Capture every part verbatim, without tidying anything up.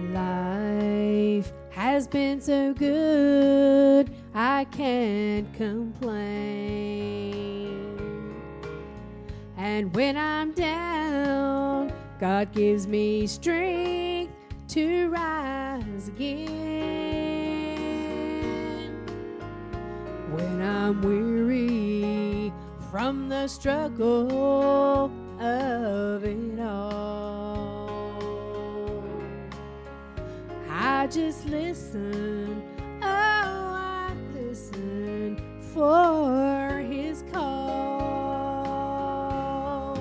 Life has been so good, I can't complain. And when I'm down, God gives me strength to rise again. When I'm weary from the struggle of it all, I just listen, oh, I listen for his call.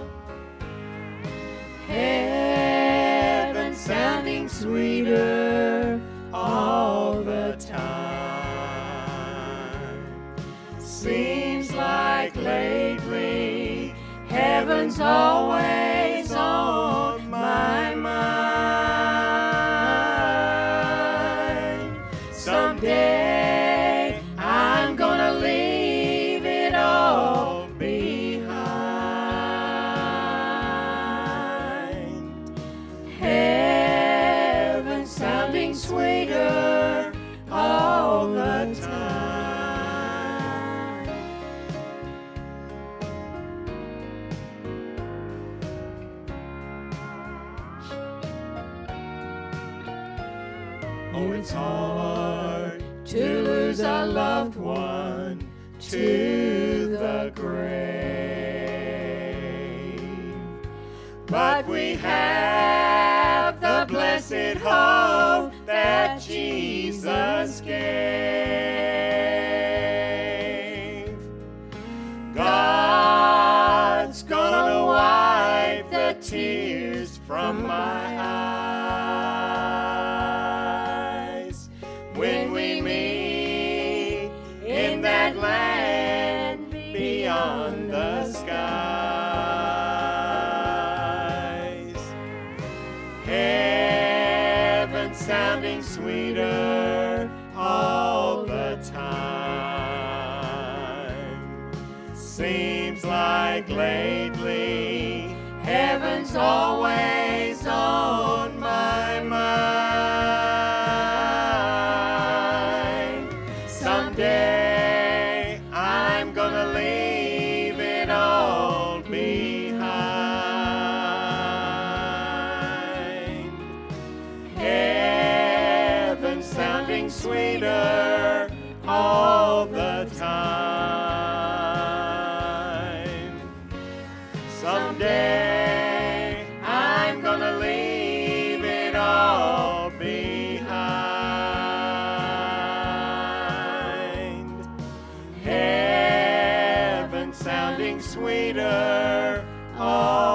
Heaven sounding sweeter all the time. Seems like lately heaven's always on my mind. Someday I'm gonna leave it all behind. Heaven sounding sweeter all the time. Oh, it's hard to lose a loved one to the grave, but we have the blessed hope that Jesus gave. God's gonna wipe the tears from my eyes when we meet in that land beyond the skies. Heaven sounding sweeter all the time. Seems like lately heaven's always on my mind. Someday I'm gonna leave it all behind. Heaven sounding sweeter all the time. Someday I'm gonna leave it all behind. Heaven sounding sweeter all